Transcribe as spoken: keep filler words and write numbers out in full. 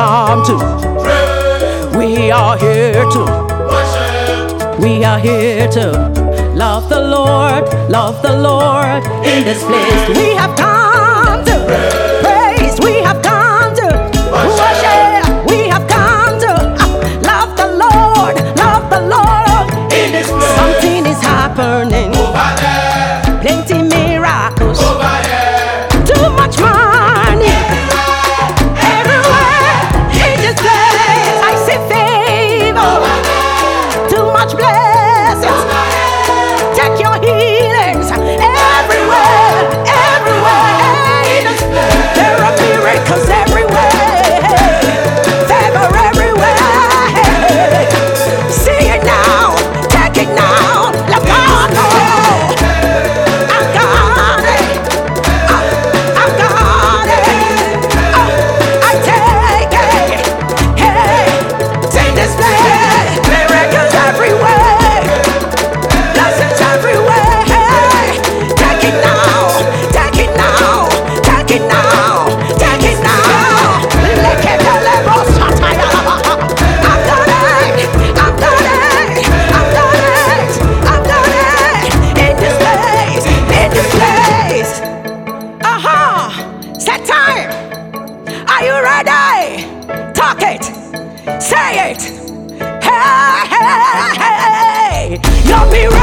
come to. We are here to worship. We are here to love the Lord, love the Lord in this place. We have come to praise. We have come to worship. We have come to love the Lord, love the Lord in this place. Something is happening. Over there. Plenty miracles. Over there. Too much money. Everywhere. Everywhere in this place. I see favor. Too much blessings. Take your healings. Everywhere. Everywhere in this place. There are miracles everywhere. Favor everywhere. See it now. Take it now. Let God know. I've got it. I- I've got it. Oh, I take it. Hey, it's in this place. Miracles everywhere. Blessings everywhere. Hey, take it now. Take it now. Take it now. Take it now. Look at the levels. I've got it. I've got it. I've got it. I've got it. In this place. In this place. Aha! Set time. Are you ready? Talk it. Say it. Hey, hey, hey. You'll be ready.